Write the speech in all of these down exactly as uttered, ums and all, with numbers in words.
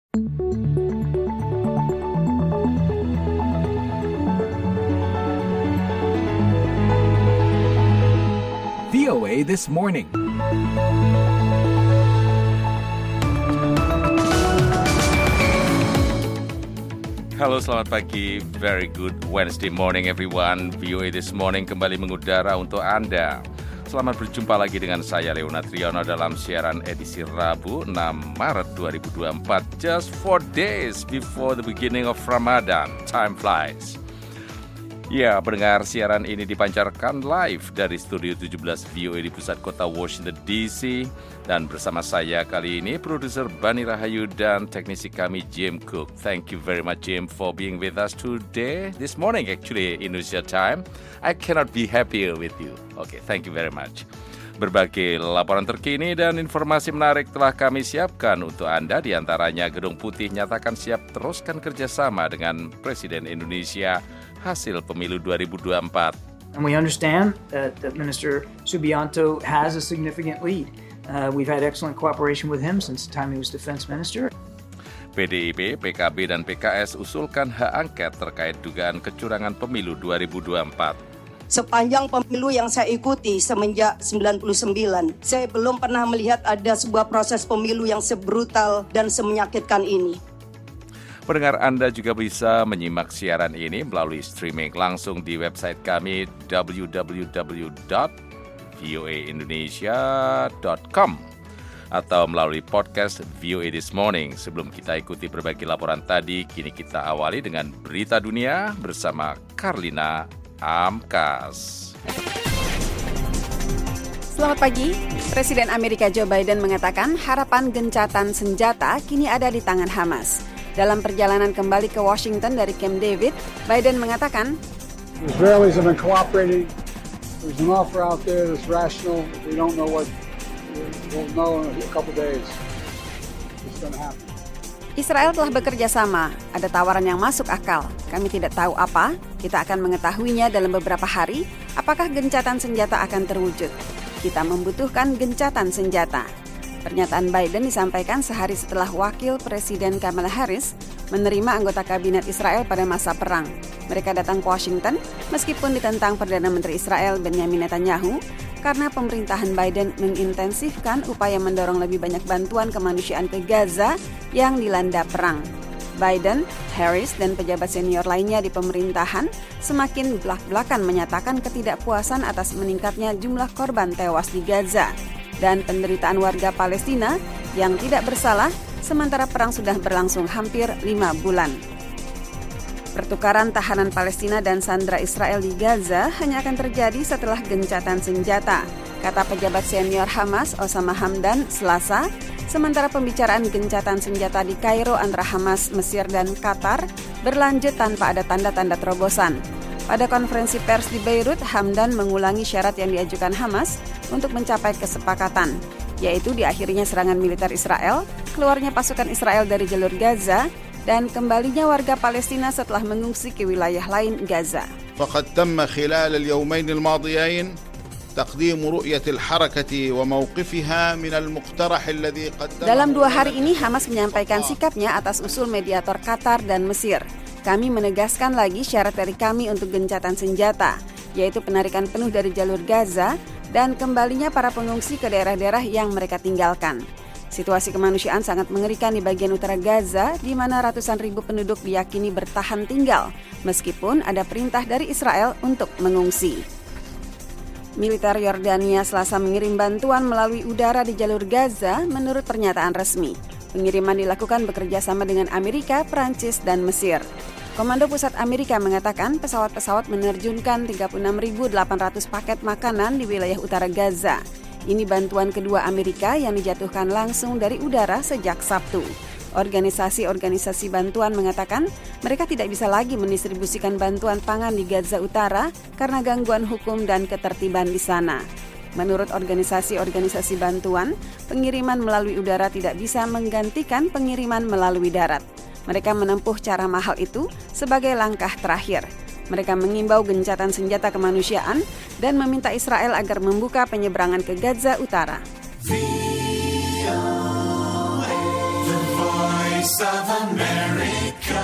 V O A This Morning. Halo, selamat pagi. Very good Wednesday morning everyone. V O A This Morning kembali mengudara untuk Anda. Selamat berjumpa lagi dengan saya Leona Triono dalam siaran edisi Rabu enam Maret dua ribu dua puluh empat. Just four days before the beginning of Ramadan. Time flies. Ya, pendengar, siaran ini dipancarkan live dari Studio tujuh belas V O A di pusat kota Washington D C. Dan bersama saya kali ini, produser Bani Rahayu dan teknisi kami Jim Cook. Thank you very much, Jim, for being with us today. This morning, actually, Indonesia time. I cannot be happier with you. Okay, thank you very much. Berbagai laporan terkini dan informasi menarik telah kami siapkan untuk Anda. Di antaranya, Gedung Putih nyatakan siap teruskan kerjasama dengan Presiden Indonesia hasil pemilu dua ribu dua puluh empat. And we understand that, that Minister Subianto has a significant lead. Uh, we've had excellent cooperation with him since the time he was Defense Minister. P D I P, P K B, dan P K S usulkan hak angket terkait dugaan kecurangan pemilu dua ribu dua puluh empat. Sepanjang pemilu yang saya ikuti semenjak sembilan puluh sembilan, saya belum pernah melihat ada sebuah proses pemilu yang sebrutal dan semenyakitkan ini. Pendengar, Anda juga bisa menyimak siaran ini melalui streaming langsung di website kami w w w dot v o a indonesia dot com atau melalui podcast V O A This Morning. Sebelum kita ikuti berbagai laporan tadi, kini kita awali dengan berita dunia bersama Karlina Amkas. Selamat pagi. Presiden Amerika Joe Biden mengatakan harapan gencatan senjata kini ada di tangan Hamas. Dalam perjalanan kembali ke Washington dari Camp David, Biden mengatakan, Israelis have been cooperating. There's an offer out there that's rational. We don't know what we'll know in a couple days. It's going to happen. Israel telah bekerja sama, ada tawaran yang masuk akal. Kami tidak tahu apa, kita akan mengetahuinya dalam beberapa hari, apakah gencatan senjata akan terwujud. Kita membutuhkan gencatan senjata. Pernyataan Biden disampaikan sehari setelah Wakil Presiden Kamala Harris menerima anggota kabinet Israel pada masa perang. Mereka datang ke Washington meskipun ditentang Perdana Menteri Israel Benjamin Netanyahu karena pemerintahan Biden mengintensifkan upaya mendorong lebih banyak bantuan kemanusiaan ke Gaza yang dilanda perang. Biden, Harris, dan pejabat senior lainnya di pemerintahan semakin belak-belakan menyatakan ketidakpuasan atas meningkatnya jumlah korban tewas di Gaza dan penderitaan warga Palestina yang tidak bersalah sementara perang sudah berlangsung hampir lima bulan. Pertukaran tahanan Palestina dan sandera Israel di Gaza hanya akan terjadi setelah gencatan senjata, kata pejabat senior Hamas Osama Hamdan Selasa, sementara pembicaraan gencatan senjata di Kairo antara Hamas, Mesir, dan Qatar berlanjut tanpa ada tanda-tanda terobosan. Pada konferensi pers di Beirut, Hamdan mengulangi syarat yang diajukan Hamas untuk mencapai kesepakatan, yaitu diakhirinya serangan militer Israel, keluarnya pasukan Israel dari jalur Gaza, dan kembalinya warga Palestina setelah mengungsi ke wilayah lain Gaza. فقد تم خلال اليومين الماضيين تقديم رؤية الحركة وموقفها من المقترح الذي قدمه. Dalam dua hari ini Hamas menyampaikan sikapnya atas usul mediator Qatar dan Mesir. Kami menegaskan lagi syarat dari kami untuk gencatan senjata, yaitu penarikan penuh dari jalur Gaza dan kembalinya para pengungsi ke daerah-daerah yang mereka tinggalkan. Situasi kemanusiaan sangat mengerikan di bagian utara Gaza, di mana ratusan ribu penduduk diyakini bertahan tinggal, meskipun ada perintah dari Israel untuk mengungsi. Militer Yordania Selasa mengirim bantuan melalui udara di jalur Gaza menurut pernyataan resmi. Pengiriman dilakukan bekerja sama dengan Amerika, Prancis, dan Mesir. Komando Pusat Amerika mengatakan pesawat-pesawat menerjunkan tiga puluh enam ribu delapan ratus paket makanan di wilayah utara Gaza. Ini bantuan kedua Amerika yang dijatuhkan langsung dari udara sejak Sabtu. Organisasi-organisasi bantuan mengatakan mereka tidak bisa lagi mendistribusikan bantuan pangan di Gaza Utara karena gangguan hukum dan ketertiban di sana. Menurut organisasi-organisasi bantuan, pengiriman melalui udara tidak bisa menggantikan pengiriman melalui darat. Mereka menempuh cara mahal itu sebagai langkah terakhir. Mereka mengimbau gencatan senjata kemanusiaan dan meminta Israel agar membuka penyeberangan ke Gaza Utara. Voice of America.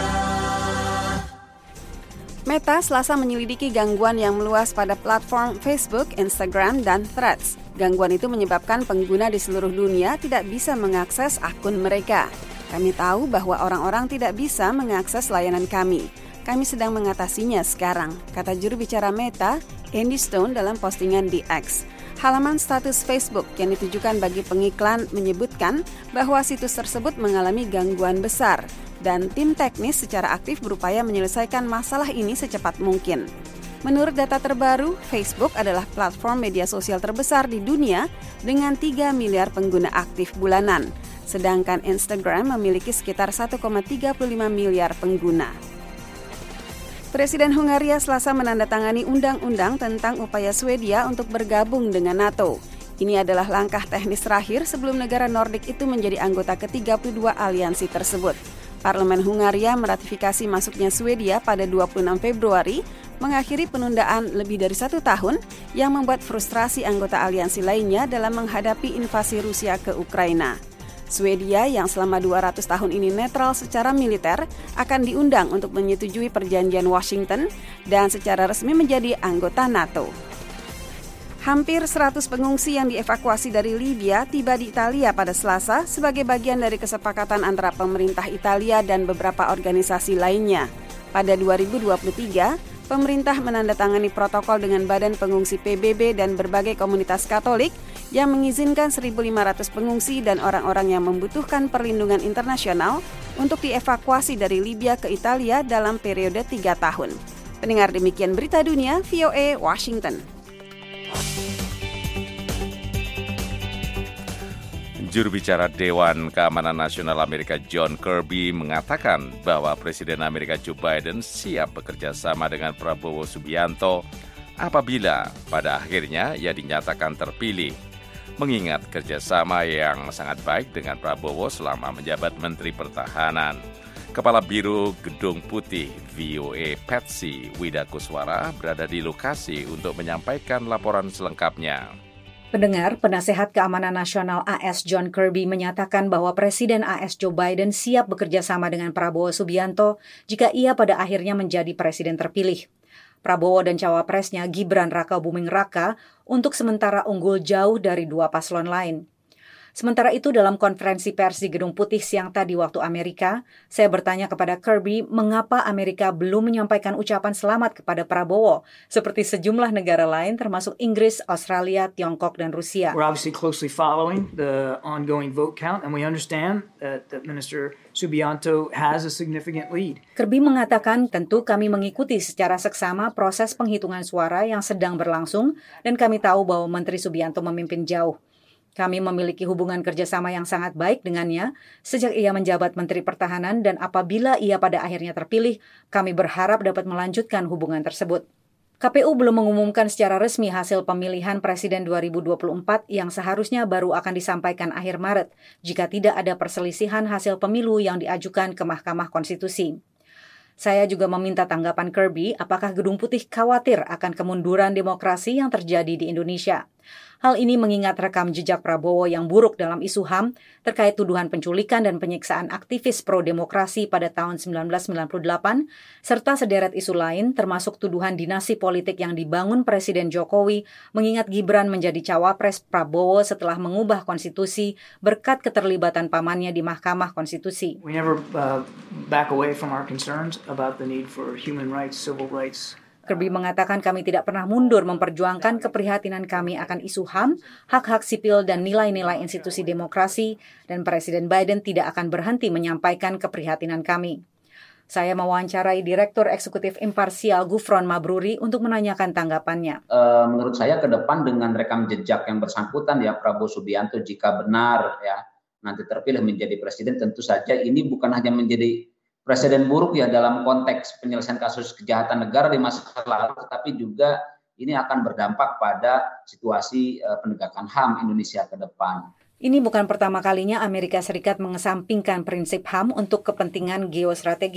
Meta Selasa menyelidiki gangguan yang meluas pada platform Facebook, Instagram, dan Threads. Gangguan itu menyebabkan pengguna di seluruh dunia tidak bisa mengakses akun mereka. Kami tahu bahwa orang-orang tidak bisa mengakses layanan kami. Kami sedang mengatasinya sekarang, kata juru bicara Meta, Andy Stone dalam postingan di X. Halaman status Facebook yang ditujukan bagi pengiklan menyebutkan bahwa situs tersebut mengalami gangguan besar dan tim teknis secara aktif berupaya menyelesaikan masalah ini secepat mungkin. Menurut data terbaru, Facebook adalah platform media sosial terbesar di dunia dengan tiga miliar pengguna aktif bulanan, sedangkan Instagram memiliki sekitar satu koma tiga lima miliar pengguna. Presiden Hungaria Selasa menandatangani undang-undang tentang upaya Swedia untuk bergabung dengan NATO. Ini adalah langkah teknis terakhir sebelum negara Nordik itu menjadi anggota ke tiga puluh dua aliansi tersebut. Parlemen Hungaria meratifikasi masuknya Swedia pada dua puluh enam Februari, mengakhiri penundaan lebih dari satu tahun yang membuat frustrasi anggota aliansi lainnya dalam menghadapi invasi Rusia ke Ukraina. Swedia yang selama dua ratus tahun ini netral secara militer akan diundang untuk menyetujui perjanjian Washington dan secara resmi menjadi anggota NATO. Hampir seratus pengungsi yang dievakuasi dari Libya tiba di Italia pada Selasa sebagai bagian dari kesepakatan antara pemerintah Italia dan beberapa organisasi lainnya. Pada dua ribu dua puluh tiga, pemerintah menandatangani protokol dengan Badan Pengungsi P B B dan berbagai komunitas Katolik yang mengizinkan seribu lima ratus pengungsi dan orang-orang yang membutuhkan perlindungan internasional untuk dievakuasi dari Libya ke Italia dalam periode tiga tahun. Pendengar, demikian berita dunia V O A Washington. Juru bicara Dewan Keamanan Nasional Amerika John Kirby mengatakan bahwa Presiden Amerika Joe Biden siap bekerja sama dengan Prabowo Subianto apabila pada akhirnya ia dinyatakan terpilih, mengingat kerjasama yang sangat baik dengan Prabowo selama menjabat Menteri Pertahanan. Kepala Biro Gedung Putih V O A Patsy Widakuswara berada di lokasi untuk menyampaikan laporan selengkapnya. Pendengar, Penasehat Keamanan Nasional A S John Kirby menyatakan bahwa Presiden A S Joe Biden siap bekerja sama dengan Prabowo Subianto jika ia pada akhirnya menjadi presiden terpilih. Prabowo dan cawapresnya Gibran Raka Buming Raka untuk sementara unggul jauh dari dua paslon lain. Sementara itu dalam konferensi pers di Gedung Putih siang tadi waktu Amerika, saya bertanya kepada Kirby mengapa Amerika belum menyampaikan ucapan selamat kepada Prabowo, seperti sejumlah negara lain termasuk Inggris, Australia, Tiongkok, dan Rusia. We're obviously closely following the ongoing vote count and we understand that, that Minister Subianto has a significant lead. Kirby mengatakan tentu kami mengikuti secara seksama proses penghitungan suara yang sedang berlangsung dan kami tahu bahwa Menteri Subianto memimpin jauh. Kami memiliki hubungan kerjasama yang sangat baik dengannya sejak ia menjabat Menteri Pertahanan dan apabila ia pada akhirnya terpilih, kami berharap dapat melanjutkan hubungan tersebut. K P U belum mengumumkan secara resmi hasil pemilihan Presiden dua ribu dua puluh empat yang seharusnya baru akan disampaikan akhir Maret jika tidak ada perselisihan hasil pemilu yang diajukan ke Mahkamah Konstitusi. Saya juga meminta tanggapan Kirby apakah Gedung Putih khawatir akan kemunduran demokrasi yang terjadi di Indonesia. Hal ini mengingat rekam jejak Prabowo yang buruk dalam isu H A M terkait tuduhan penculikan dan penyiksaan aktivis pro-demokrasi pada tahun sembilan belas sembilan puluh delapan, serta sederet isu lain termasuk tuduhan dinasti politik yang dibangun Presiden Jokowi mengingat Gibran menjadi cawapres Prabowo setelah mengubah konstitusi berkat keterlibatan pamannya di Mahkamah Konstitusi. We never uh, back away from our concerns about the need for human rights, civil rights. Kirby mengatakan kami tidak pernah mundur memperjuangkan keprihatinan kami akan isu H A M, hak-hak sipil dan nilai-nilai institusi demokrasi, dan Presiden Biden tidak akan berhenti menyampaikan keprihatinan kami. Saya mewawancarai Direktur Eksekutif Imparsial Gufron Mabruri untuk menanyakan tanggapannya. Uh, menurut saya ke depan dengan rekam jejak yang bersangkutan ya Prabowo Subianto jika benar ya nanti terpilih menjadi presiden, tentu saja ini bukan hanya menjadi presiden buruk ya dalam konteks penyelesaian kasus kejahatan negara di masa lalu, tetapi juga ini akan berdampak pada situasi uh, penegakan H A M Indonesia ke depan. Ini bukan pertama kalinya Amerika Serikat mengesampingkan prinsip H A M untuk kepentingan geostrategis.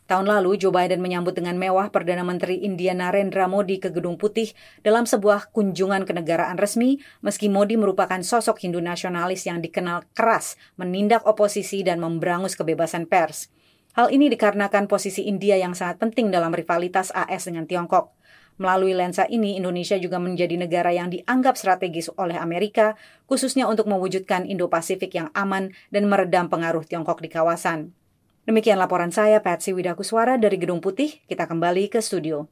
Tahun lalu, Joe Biden menyambut dengan mewah Perdana Menteri India Narendra Modi ke Gedung Putih dalam sebuah kunjungan kenegaraan resmi, meski Modi merupakan sosok Hindu nasionalis yang dikenal keras, menindak oposisi dan memberangus kebebasan pers. Hal ini dikarenakan posisi India yang sangat penting dalam rivalitas A S dengan Tiongkok. Melalui lensa ini, Indonesia juga menjadi negara yang dianggap strategis oleh Amerika, khususnya untuk mewujudkan Indo-Pasifik yang aman dan meredam pengaruh Tiongkok di kawasan. Demikian laporan saya, Patsy Widakuswara dari Gedung Putih. Kita kembali ke studio.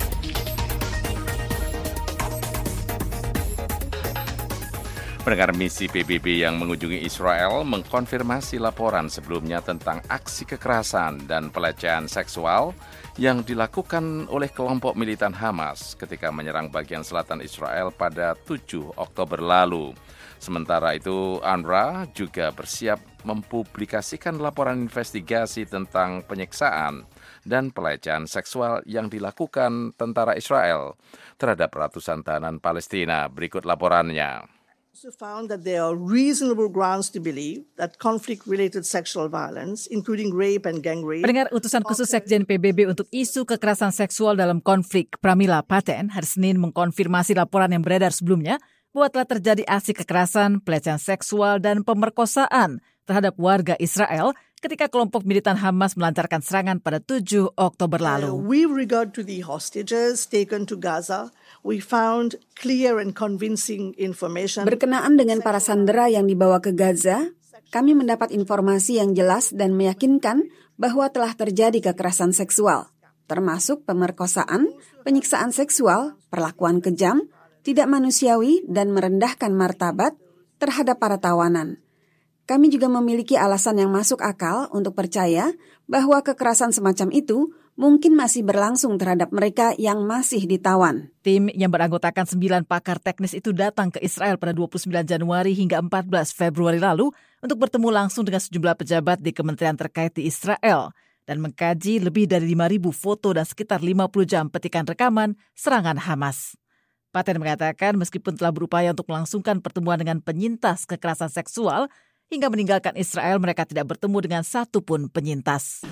Pendengar, misi P B B yang mengunjungi Israel mengkonfirmasi laporan sebelumnya tentang aksi kekerasan dan pelecehan seksual yang dilakukan oleh kelompok militan Hamas ketika menyerang bagian selatan Israel pada tujuh Oktober lalu. Sementara itu, U N R W A juga bersiap mempublikasikan laporan investigasi tentang penyiksaan dan pelecehan seksual yang dilakukan tentara Israel terhadap ratusan tahanan Palestina. Berikut laporannya. Found that there are reasonable grounds to believe that conflict-related sexual violence, including rape and gang rape. Pendengar, utusan khusus Sekjen P B B untuk isu kekerasan seksual dalam konflik, Pramila Paten, hari Senin mengkonfirmasi laporan yang beredar sebelumnya bahwa telah terjadi aksi kekerasan, pelecehan seksual, dan pemerkosaan terhadap warga Israel ketika kelompok militan Hamas melancarkan serangan pada tujuh Oktober lalu. Uh, with regard to the hostages taken to Gaza, we found clear and convincing information. Berkenaan dengan para sandera yang dibawa ke Gaza, kami mendapat informasi yang jelas dan meyakinkan bahwa telah terjadi kekerasan seksual, termasuk pemerkosaan, penyiksaan seksual, perlakuan kejam, tidak manusiawi, dan merendahkan martabat terhadap para tawanan. Kami juga memiliki alasan yang masuk akal untuk percaya bahwa kekerasan semacam itu mungkin masih berlangsung terhadap mereka yang masih ditawan. Tim yang beranggotakan sembilan pakar teknis itu datang ke Israel pada dua puluh sembilan Januari hingga empat belas Februari lalu untuk bertemu langsung dengan sejumlah pejabat di kementerian terkait di Israel dan mengkaji lebih dari lima ribu foto dan sekitar lima puluh jam petikan rekaman serangan Hamas. Paten mengatakan meskipun telah berupaya untuk melangsungkan pertemuan dengan penyintas kekerasan seksual, hingga meninggalkan Israel, mereka tidak bertemu dengan satu pun penyintas.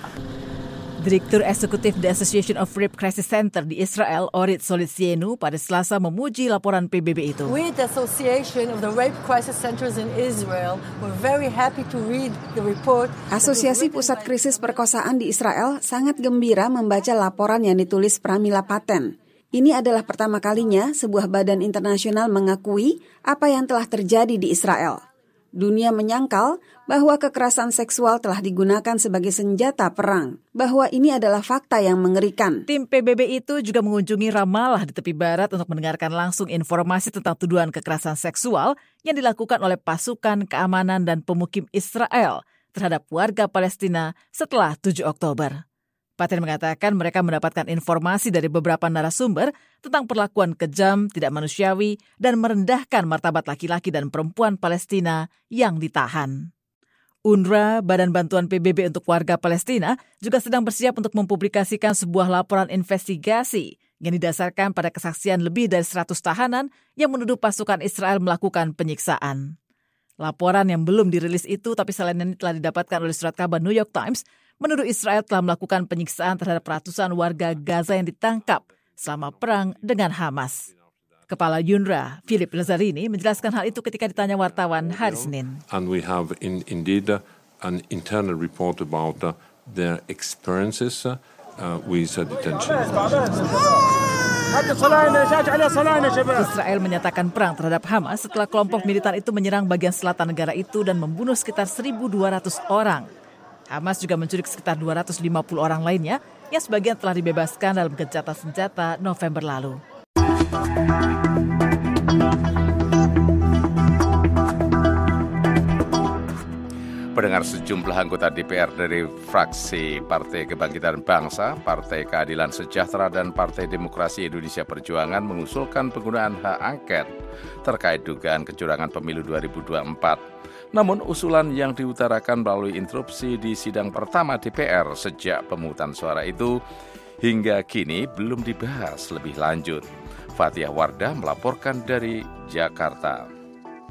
Direktur Eksekutif The Association of Rape Crisis Center di Israel, Orit Solitsienu, pada Selasa memuji laporan P B B itu. We, the Association of the Rape Crisis Centers in Israel, were very happy to read the report. Asosiasi Pusat Krisis Perkosaan di Israel sangat gembira membaca laporan yang ditulis Pramila Paten. Ini adalah pertama kalinya sebuah badan internasional mengakui apa yang telah terjadi di Israel. Dunia menyangkal bahwa kekerasan seksual telah digunakan sebagai senjata perang, bahwa ini adalah fakta yang mengerikan. Tim P B B itu juga mengunjungi Ramallah di tepi barat untuk mendengarkan langsung informasi tentang tuduhan kekerasan seksual yang dilakukan oleh pasukan keamanan dan pemukim Israel terhadap warga Palestina setelah tujuh Oktober. Paten mengatakan mereka mendapatkan informasi dari beberapa narasumber tentang perlakuan kejam, tidak manusiawi, dan merendahkan martabat laki-laki dan perempuan Palestina yang ditahan. U N R W A, Badan Bantuan P B B untuk Warga Palestina, juga sedang bersiap untuk mempublikasikan sebuah laporan investigasi yang didasarkan pada kesaksian lebih dari seratus tahanan yang menuduh pasukan Israel melakukan penyiksaan. Laporan yang belum dirilis itu, tapi selain ini telah didapatkan oleh surat kabar New York Times, menuduh Israel telah melakukan penyiksaan terhadap ratusan warga Gaza yang ditangkap selama perang dengan Hamas. Kepala U N R W A, Philip Lazzarini, menjelaskan hal itu ketika ditanya wartawan hari Senin. And we have in, indeed uh, an internal report about uh, their experiences uh, with uh, detention. Israel menyatakan perang terhadap Hamas setelah kelompok militan itu menyerang bagian selatan negara itu dan membunuh sekitar seribu dua ratus orang. Hamas juga menculik sekitar dua ratus lima puluh orang lainnya yang sebagian telah dibebaskan dalam gencatan senjata November lalu. Pendengar, sejumlah anggota D P R dari fraksi Partai Kebangkitan Bangsa, Partai Keadilan Sejahtera, dan Partai Demokrasi Indonesia Perjuangan mengusulkan penggunaan hak angket terkait dugaan kecurangan pemilu dua ribu dua puluh empat. Namun usulan yang diutarakan melalui interupsi di sidang pertama D P R sejak pemungutan suara itu hingga kini belum dibahas lebih lanjut. Fathiah Wardah melaporkan dari Jakarta.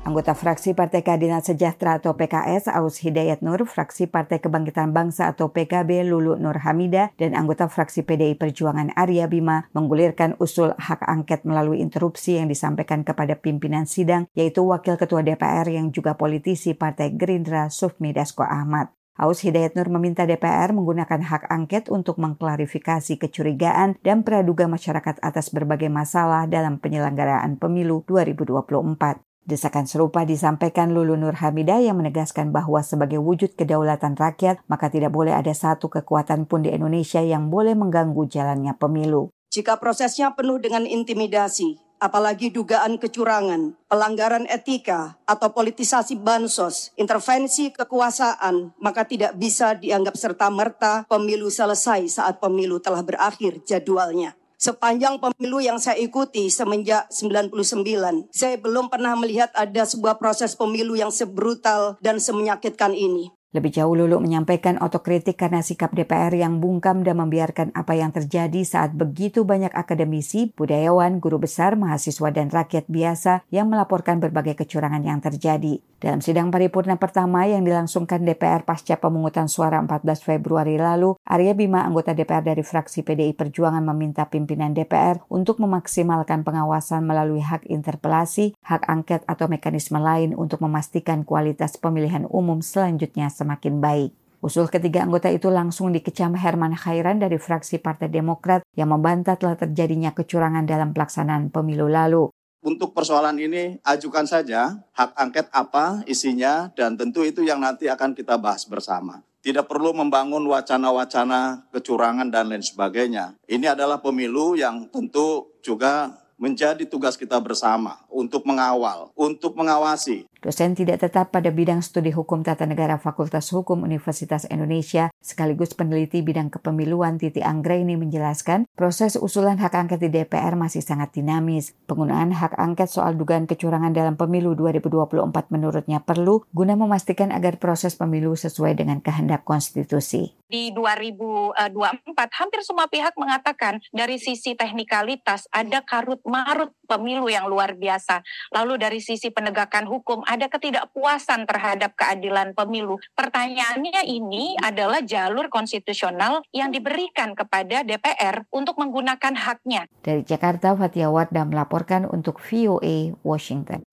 Anggota fraksi Partai Keadilan Sejahtera atau P K S, Aus Hidayat Nur, fraksi Partai Kebangkitan Bangsa atau P K B, Lulu Nur Hamidah, dan anggota fraksi P D I Perjuangan Arya Bima menggulirkan usul hak angket melalui interupsi yang disampaikan kepada pimpinan sidang, yaitu Wakil Ketua D P R yang juga politisi Partai Gerindra Sufmi Dasko Ahmad. Aus Hidayat Nur meminta D P R menggunakan hak angket untuk mengklarifikasi kecurigaan dan praduga masyarakat atas berbagai masalah dalam penyelenggaraan pemilu dua ribu dua puluh empat. Desakan serupa disampaikan Lulu Nur Hamidah yang menegaskan bahwa sebagai wujud kedaulatan rakyat, maka tidak boleh ada satu kekuatan pun di Indonesia yang boleh mengganggu jalannya pemilu. Jika prosesnya penuh dengan intimidasi, apalagi dugaan kecurangan, pelanggaran etika, atau politisasi bansos, intervensi kekuasaan, maka tidak bisa dianggap serta-merta pemilu selesai saat pemilu telah berakhir jadwalnya. Sepanjang pemilu yang saya ikuti semenjak sembilan puluh sembilan, saya belum pernah melihat ada sebuah proses pemilu yang sebrutal dan semenyakitkan ini. Lebih jauh, Lulu menyampaikan otokritik karena sikap D P R yang bungkam dan membiarkan apa yang terjadi saat begitu banyak akademisi, budayawan, guru besar, mahasiswa, dan rakyat biasa yang melaporkan berbagai kecurangan yang terjadi. Dalam sidang paripurna pertama yang dilangsungkan D P R pasca pemungutan suara empat belas Februari lalu, Arya Bima, anggota D P R dari fraksi P D I Perjuangan, meminta pimpinan D P R untuk memaksimalkan pengawasan melalui hak interpelasi, hak angket, atau mekanisme lain untuk memastikan kualitas pemilihan umum selanjutnya semakin baik. Usul ketiga anggota itu langsung dikecam Herman Khairan dari fraksi Partai Demokrat yang membantah telah terjadinya kecurangan dalam pelaksanaan pemilu lalu. Untuk persoalan ini, ajukan saja hak angket apa isinya, dan tentu itu yang nanti akan kita bahas bersama. Tidak perlu membangun wacana-wacana kecurangan dan lain sebagainya. Ini adalah pemilu yang tentu juga menjadi tugas kita bersama untuk mengawal, untuk mengawasi. Dosen tidak tetap pada bidang studi hukum tata negara Fakultas Hukum Universitas Indonesia sekaligus peneliti bidang kepemiluan Titi Anggraini menjelaskan proses usulan hak angket di D P R masih sangat dinamis. Penggunaan hak angket soal dugaan kecurangan dalam pemilu dua ribu dua puluh empat menurutnya perlu guna memastikan agar proses pemilu sesuai dengan kehendak konstitusi. Di dua ribu dua puluh empat hampir semua pihak mengatakan dari sisi teknikalitas ada karut-marut pemilu yang luar biasa. Lalu dari sisi penegakan hukum ada ketidakpuasan terhadap keadilan pemilu. Pertanyaannya ini adalah jalur konstitusional yang diberikan kepada D P R untuk menggunakan haknya. Dari Jakarta, Fathia Wardah melaporkan untuk V O A Washington.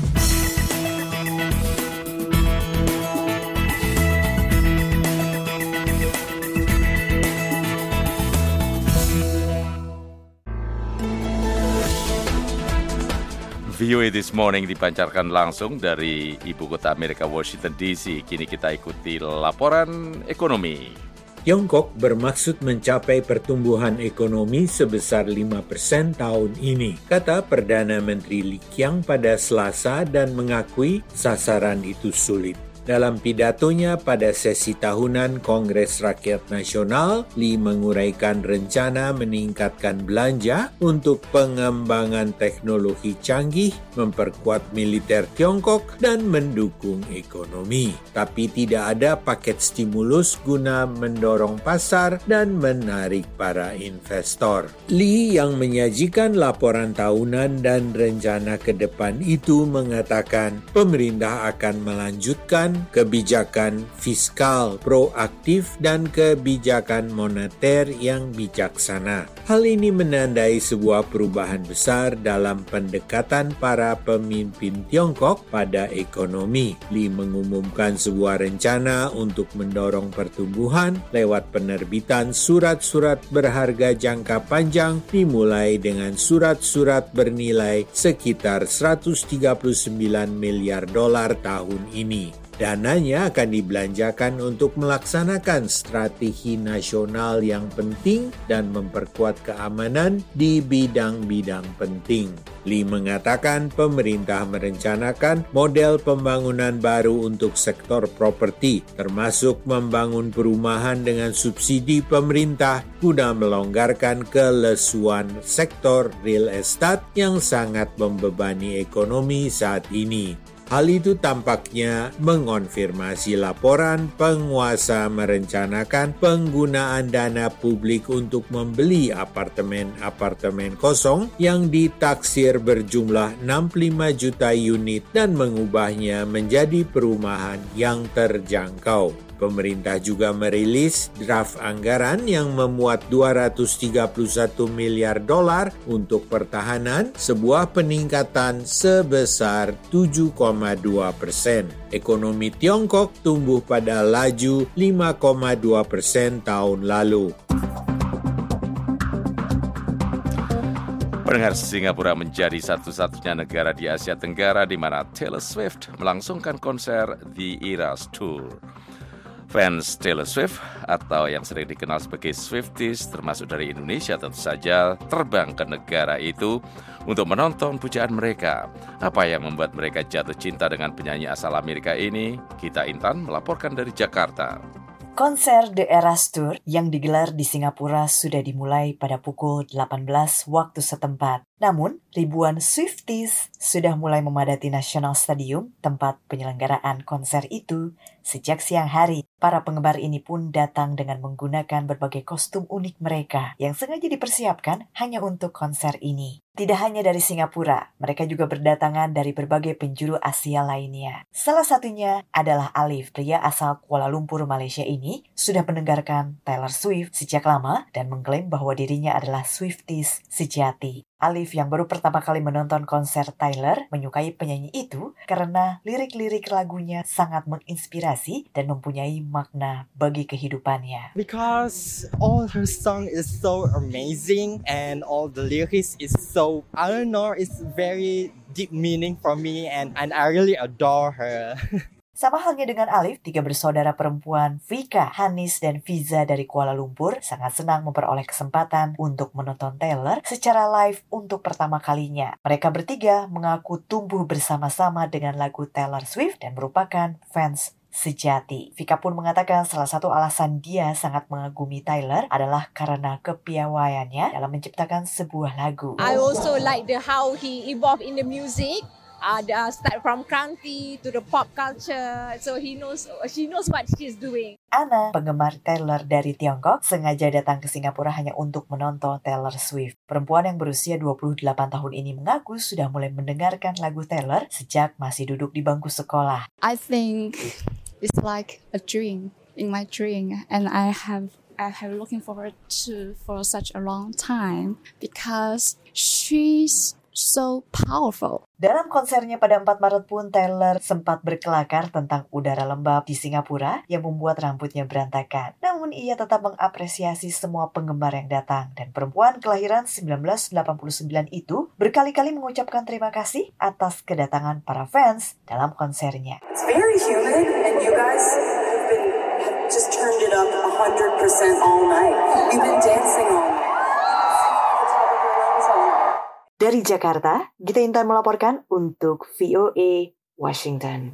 V O A This Morning dipancarkan langsung dari ibu kota Amerika, Washington D C. Kini kita ikuti laporan ekonomi. Tiongkok bermaksud mencapai pertumbuhan ekonomi sebesar lima persen tahun ini, kata Perdana Menteri Li Qiang pada Selasa dan mengakui sasaran itu sulit. Dalam pidatonya pada sesi tahunan Kongres Rakyat Nasional, Li menguraikan rencana meningkatkan belanja untuk pengembangan teknologi canggih, memperkuat militer Tiongkok, dan mendukung ekonomi. Tapi tidak ada paket stimulus guna mendorong pasar dan menarik para investor. Li yang menyajikan laporan tahunan dan rencana ke depan itu mengatakan pemerintah akan melanjutkan kebijakan fiskal proaktif dan kebijakan moneter yang bijaksana. Hal ini menandai sebuah perubahan besar dalam pendekatan para pemimpin Tiongkok pada ekonomi. Li mengumumkan sebuah rencana untuk mendorong pertumbuhan lewat penerbitan surat-surat berharga jangka panjang dimulai dengan surat-surat bernilai sekitar seratus tiga puluh sembilan miliar dolar tahun ini. Dananya akan dibelanjakan untuk melaksanakan strategi nasional yang penting dan memperkuat keamanan di bidang-bidang penting. Li mengatakan pemerintah merencanakan model pembangunan baru untuk sektor properti, termasuk membangun perumahan dengan subsidi pemerintah guna melonggarkan kelesuan sektor real estate yang sangat membebani ekonomi saat ini. Hal itu tampaknya mengonfirmasi laporan penguasa merencanakan penggunaan dana publik untuk membeli apartemen-apartemen kosong yang ditaksir berjumlah enam puluh lima juta unit dan mengubahnya menjadi perumahan yang terjangkau. Pemerintah juga merilis draft anggaran yang memuat dua ratus tiga puluh satu miliar dolar untuk pertahanan, sebuah peningkatan sebesar tujuh koma dua persen. Ekonomi Tiongkok tumbuh pada laju lima koma dua persen tahun lalu. Pendengar, Singapura menjadi satu-satunya negara di Asia Tenggara di mana Taylor Swift melangsungkan konser The Eras Tour. Fans Taylor Swift atau yang sering dikenal sebagai Swifties termasuk dari Indonesia tentu saja terbang ke negara itu untuk menonton pujaan mereka. Apa yang membuat mereka jatuh cinta dengan penyanyi asal Amerika ini? Kita Intan melaporkan dari Jakarta. Konser The Eras Tour yang digelar di Singapura sudah dimulai pada pukul delapan belas waktu setempat. Namun, ribuan Swifties sudah mulai memadati National Stadium, tempat penyelenggaraan konser itu, sejak siang hari. Para penggemar ini pun datang dengan menggunakan berbagai kostum unik mereka yang sengaja dipersiapkan hanya untuk konser ini. Tidak hanya dari Singapura, mereka juga berdatangan dari berbagai penjuru Asia lainnya. Salah satunya adalah Alif, pria asal Kuala Lumpur, Malaysia ini, sudah mendengarkan Taylor Swift sejak lama dan mengklaim bahwa dirinya adalah Swifties sejati. Alif yang baru pertama kali menonton konser Taylor menyukai penyanyi itu karena lirik-lirik lagunya sangat menginspirasi dan mempunyai makna bagi kehidupannya. Because all her song is so amazing and all the lyrics is so, I don't know, it's very deep meaning for me and, and I really adore her. Sama halnya dengan Alif, tiga bersaudara perempuan Vika, Hanis, dan Fiza dari Kuala Lumpur sangat senang memperoleh kesempatan untuk menonton Taylor secara live untuk pertama kalinya. Mereka bertiga mengaku tumbuh bersama-sama dengan lagu Taylor Swift dan merupakan fans sejati. Vika pun mengatakan salah satu alasan dia sangat mengagumi Taylor adalah karena kepiawaiannya dalam menciptakan sebuah lagu. I also like the how he evolved in the music. Uh, the, start from country to the pop culture, so he knows, she knows what she's doing. Ana, penggemar Taylor dari Tiongkok, sengaja datang ke Singapura hanya untuk menonton Taylor Swift. Perempuan yang berusia dua puluh delapan tahun ini mengaku sudah mulai mendengarkan lagu Taylor sejak masih duduk di bangku sekolah. I think it's like a dream in my dream, and I have I have looking forward to for such a long time because she's so powerful. Dalam konsernya pada empat Maret pun Taylor sempat berkelakar tentang udara lembab di Singapura yang membuat rambutnya berantakan. Namun ia tetap mengapresiasi semua penggemar yang datang dan perempuan kelahiran seribu sembilan ratus delapan puluh sembilan itu berkali-kali mengucapkan terima kasih atas kedatangan para fans dalam konsernya. It's very humid and you guys have been have just turned it up one hundred percent all night. You've been dancing all night. Dari Jakarta, Gita Intan melaporkan untuk V O A Washington.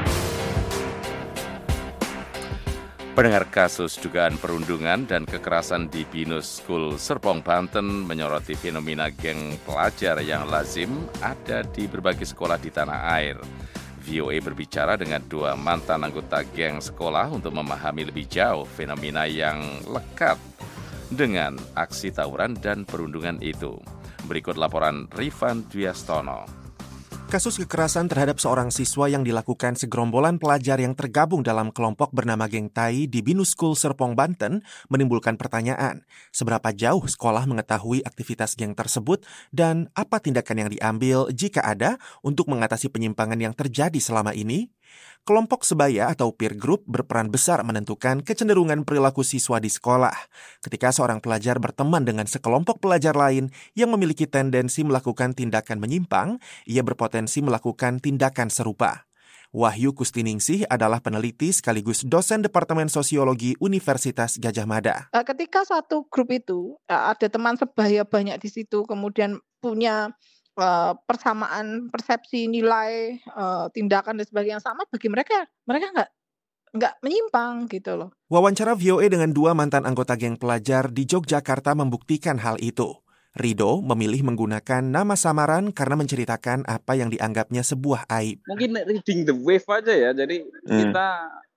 Pendengar, kasus dugaan perundungan dan kekerasan di Binus School Serpong, Banten menyoroti fenomena geng pelajar yang lazim ada di berbagai sekolah di tanah air. V O A berbicara dengan dua mantan anggota geng sekolah untuk memahami lebih jauh fenomena yang lekat dengan aksi tawuran dan perundungan itu. Berikut laporan Rifan Dwiastono. Kasus kekerasan terhadap seorang siswa yang dilakukan segerombolan pelajar yang tergabung dalam kelompok bernama Geng Tai di Binus School Serpong, Banten menimbulkan pertanyaan, seberapa jauh sekolah mengetahui aktivitas geng tersebut dan apa tindakan yang diambil jika ada untuk mengatasi penyimpangan yang terjadi selama ini? Kelompok sebaya atau peer group berperan besar menentukan kecenderungan perilaku siswa di sekolah. Ketika seorang pelajar berteman dengan sekelompok pelajar lain yang memiliki tendensi melakukan tindakan menyimpang, ia berpotensi melakukan tindakan serupa. Wahyu Kustiningsih adalah peneliti sekaligus dosen Departemen Sosiologi Universitas Gadjah Mada. Ketika satu grup itu ada teman sebaya banyak di situ, kemudian punya Uh, persamaan persepsi nilai uh, tindakan dan sebagainya yang sama, bagi mereka mereka nggak nggak menyimpang gitu loh. Wawancara V O A dengan dua mantan anggota geng pelajar di Yogyakarta membuktikan hal itu. Rido memilih menggunakan nama samaran karena menceritakan apa yang dianggapnya sebuah aib. Mungkin reading the wave aja ya, jadi hmm. kita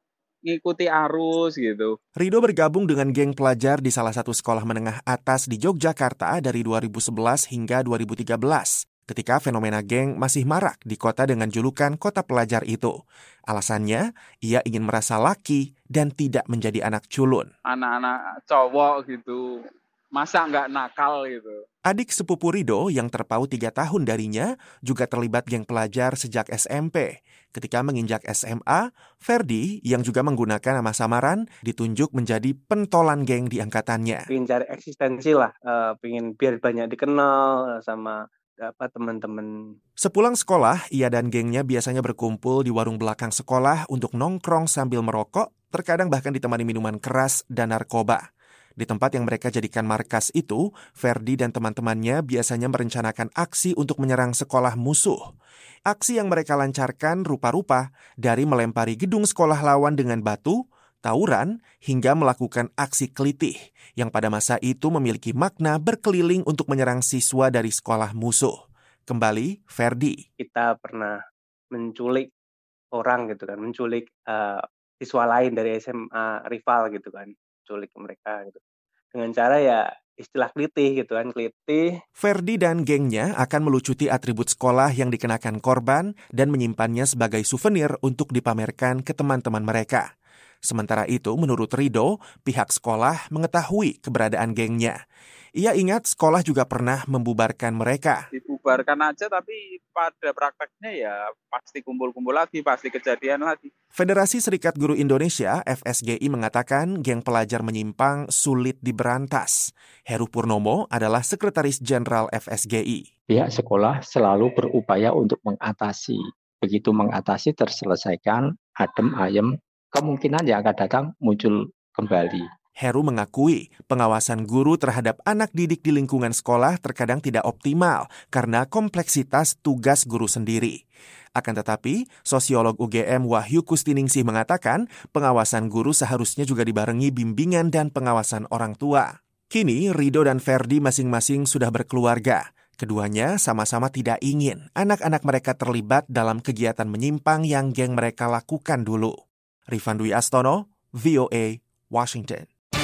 ngikuti arus gitu. Rido bergabung dengan geng pelajar di salah satu sekolah menengah atas di Yogyakarta dari dua ribu sebelas hingga dua ribu tiga belas. Ketika fenomena geng masih marak di kota dengan julukan kota pelajar itu. Alasannya, ia ingin merasa laki dan tidak menjadi anak culun. Anak-anak cowok gitu, masa nggak nakal gitu. Adik sepupu Rido yang terpaut tiga tahun darinya juga terlibat geng pelajar sejak S M P. Ketika menginjak S M A, Ferdi yang juga menggunakan nama samaran ditunjuk menjadi pentolan geng di angkatannya. Pengen cari eksistensi lah, uh, pengen biar banyak dikenal sama apa teman-teman. Sepulang sekolah, ia dan gengnya biasanya berkumpul di warung belakang sekolah untuk nongkrong sambil merokok, terkadang bahkan ditemani minuman keras dan narkoba. Di tempat yang mereka jadikan markas itu, Ferdi dan teman-temannya biasanya merencanakan aksi untuk menyerang sekolah musuh. Aksi yang mereka lancarkan rupa-rupa dari melempari gedung sekolah lawan dengan batu, tawuran, hingga melakukan aksi kelitih yang pada masa itu memiliki makna berkeliling untuk menyerang siswa dari sekolah musuh. Kembali, Ferdi. Kita pernah menculik orang gitu kan, menculik uh, siswa lain dari S M A rival gitu kan, menculik mereka gitu. Dengan cara ya istilah kelitih gitu kan, kelitih. Ferdi dan gengnya akan melucuti atribut sekolah yang dikenakan korban dan menyimpannya sebagai souvenir untuk dipamerkan ke teman-teman mereka. Sementara itu, menurut Rido, pihak sekolah mengetahui keberadaan gengnya. Ia ingat sekolah juga pernah membubarkan mereka. Dibubarkan aja, tapi pada prakteknya ya pasti kumpul-kumpul lagi, pasti kejadian lagi. Federasi Serikat Guru Indonesia, F S G I, mengatakan geng pelajar menyimpang sulit diberantas. Heru Purnomo adalah Sekretaris Jenderal F S G I. Pihak sekolah selalu berupaya untuk mengatasi. Begitu mengatasi terselesaikan, adem ayem, kemungkinan yang akan datang muncul kembali. Heru mengakui pengawasan guru terhadap anak didik di lingkungan sekolah terkadang tidak optimal karena kompleksitas tugas guru sendiri. Akan tetapi, sosiolog U G M Wahyu Kustiningsih mengatakan pengawasan guru seharusnya juga dibarengi bimbingan dan pengawasan orang tua. Kini, Rido dan Ferdi masing-masing sudah berkeluarga. Keduanya sama-sama tidak ingin anak-anak mereka terlibat dalam kegiatan menyimpang yang geng mereka lakukan dulu. Rifan Dwi Astono, V O A, Washington.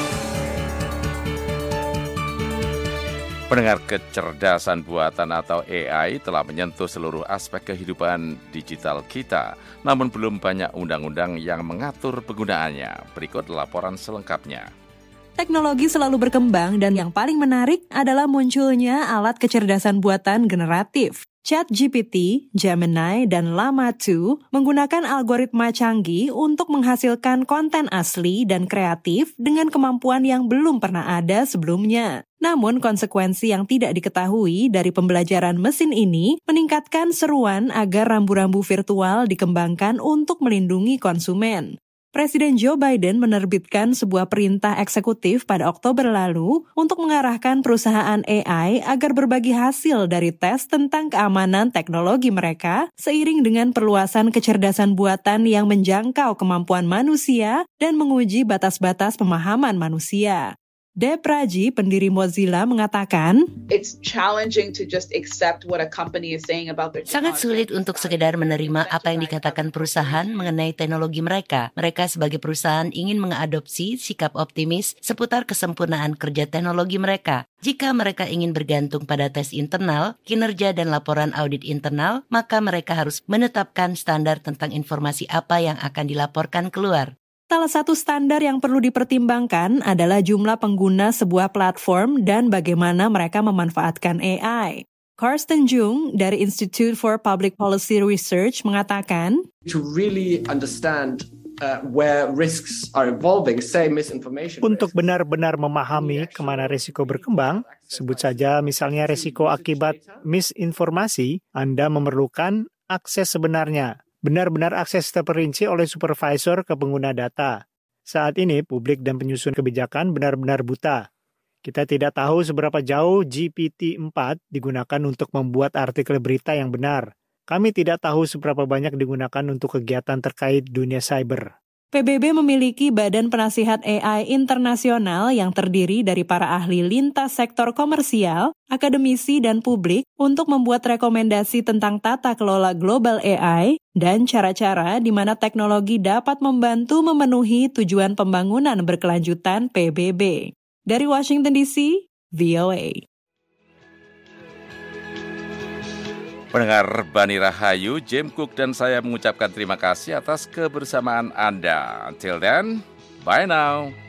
Pendengar, kecerdasan buatan atau A I telah menyentuh seluruh aspek kehidupan digital kita, namun belum banyak undang-undang yang mengatur penggunaannya. Berikut laporan selengkapnya. Teknologi selalu berkembang dan yang paling menarik adalah munculnya alat kecerdasan buatan generatif. ChatGPT, Gemini, dan Llama dua menggunakan algoritma canggih untuk menghasilkan konten asli dan kreatif dengan kemampuan yang belum pernah ada sebelumnya. Namun konsekuensi yang tidak diketahui dari pembelajaran mesin ini meningkatkan seruan agar rambu-rambu virtual dikembangkan untuk melindungi konsumen. Presiden Joe Biden menerbitkan sebuah perintah eksekutif pada Oktober lalu untuk mengarahkan perusahaan A I agar berbagi hasil dari tes tentang keamanan teknologi mereka seiring dengan perluasan kecerdasan buatan yang menjangkau kemampuan manusia dan menguji batas-batas pemahaman manusia. Deb Raji, pendiri Mozilla, mengatakan, It's challenging to just accept what a company is saying about their Sangat sulit untuk sekedar menerima apa yang dikatakan perusahaan mengenai teknologi mereka. Mereka sebagai perusahaan ingin mengadopsi sikap optimis seputar kesempurnaan kerja teknologi mereka. Jika mereka ingin bergantung pada tes internal, kinerja dan laporan audit internal, maka mereka harus menetapkan standar tentang informasi apa yang akan dilaporkan keluar. Salah satu standar yang perlu dipertimbangkan adalah jumlah pengguna sebuah platform dan bagaimana mereka memanfaatkan A I. Karsten Jung dari Institute for Public Policy Research mengatakan, To really understand uh, where risks are evolving, say misinformation. Untuk benar-benar memahami kemana risiko berkembang, sebut saja misalnya risiko akibat misinformasi, Anda memerlukan akses sebenarnya. Benar-benar akses terperinci oleh supervisor ke pengguna data. Saat ini, publik dan penyusun kebijakan benar-benar buta. Kita tidak tahu seberapa jauh G P T empat digunakan untuk membuat artikel berita yang benar. Kami tidak tahu seberapa banyak digunakan untuk kegiatan terkait dunia cyber. P B B memiliki Badan Penasihat A I Internasional yang terdiri dari para ahli lintas sektor komersial, akademisi, dan publik untuk membuat rekomendasi tentang tata kelola global A I dan cara-cara di mana teknologi dapat membantu memenuhi tujuan pembangunan berkelanjutan P B B. Dari Washington D C, V O A. Pendengar Bani Rahayu, James Cook dan saya mengucapkan terima kasih atas kebersamaan Anda. Until then, bye now.